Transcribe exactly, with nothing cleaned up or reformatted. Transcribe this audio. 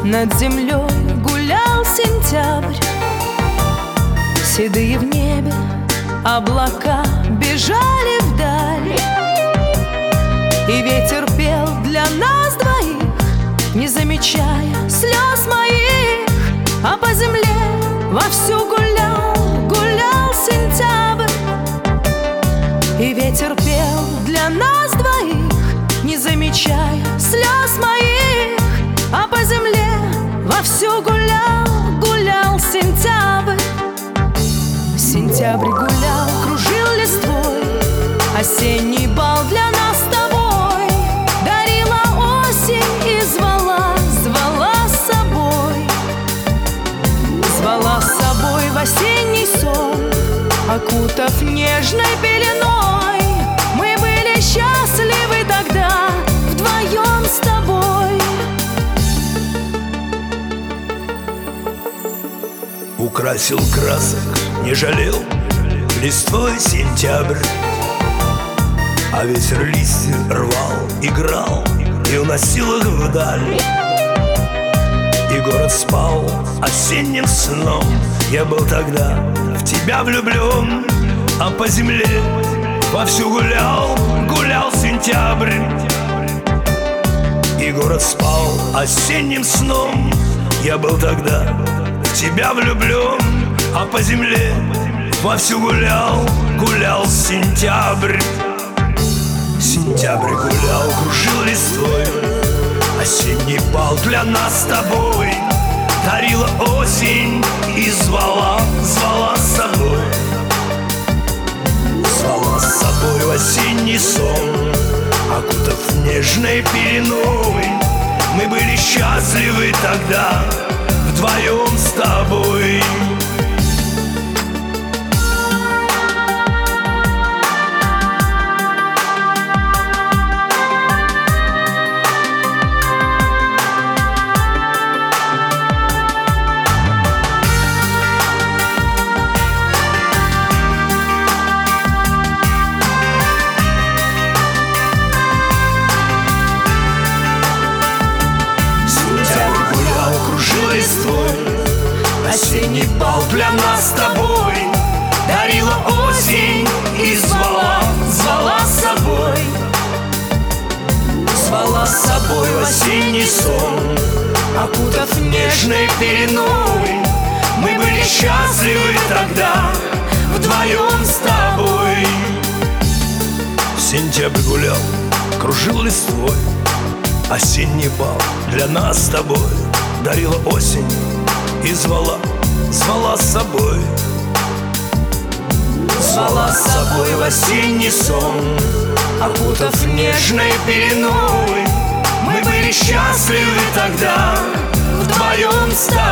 над землей гулял сентябрь. Седые в небе облака бежали вдаль, и ветер пел для нас двоих, не замечая слез моих. А по земле вовсю гулял, гулял сентябрь, и ветер пел для нас двоих, не замечая слез моих. А по земле вовсю гулял, гулял сентябрь. Сентябрь гулял, кружил листвой, осенний бал для нас с тобой. Дарила осень и звала, звала с собой. Звала с собой в осенний сон, окутав нежной пеленой. Мы были счастливы тогда вдвоем с тобой. Украсил красок, не жалел листвой сентябрь, а ветер листья рвал, играл и уносил их вдаль. И город спал осенним сном. Я был тогда в тебя влюблен, а по земле вовсю гулял, гулял сентябрь. И город спал осенним сном. Я был тогда в тебя влюблен, а по земле вовсю гулял, гулял сентябрь. Сентябрь гулял, кружил листвой, осенний бал для нас с тобой. Дарила осень и звала, звала с собой. Звала с собой в осенний сон, окутав нежной пеленой. Мы были счастливы тогда вдвоем с тобой. Осенний бал для нас с тобой. Дарила осень и звала, звала с собой. Звала с собой в осенний сон, окутав нежной пеленой. Мы были счастливы тогда вдвоем с тобой. Сентябрь гулял, кружил листвой, осенний бал для нас с тобой. Дарила осень и звала, звала с собой. Звала с собой в осенний сон, окутав нежной пеленой. Мы были счастливы тогда вдвоем с тобой.